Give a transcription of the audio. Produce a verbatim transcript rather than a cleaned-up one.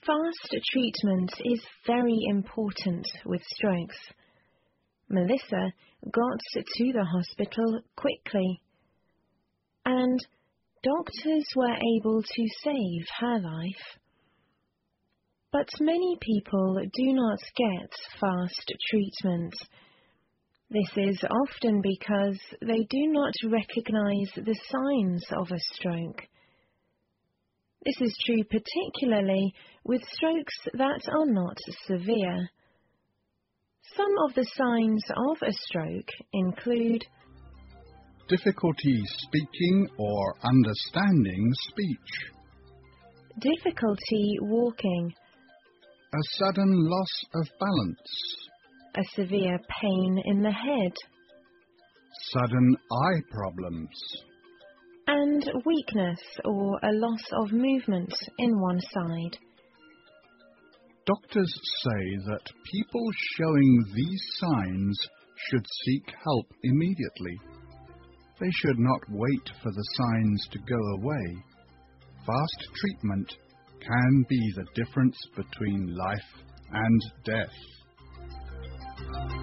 Fast treatment is very important with strokes. Melissa got to the hospital quickly, and doctors were able to save her life. But many people do not get fast treatment. This is often because they do not recognize the signs of a stroke. This is true particularly with strokes that are not severe. Some of the signs of a stroke include difficulty speaking or understanding speech, difficulty walking, a sudden loss of balance, a severe pain in the head, sudden eye problems, and weakness or a loss of movement in one side. Doctors say that people showing these signs should seek help immediately. They should not wait for the signs to go away. Fast treatment can be the difference between life and death.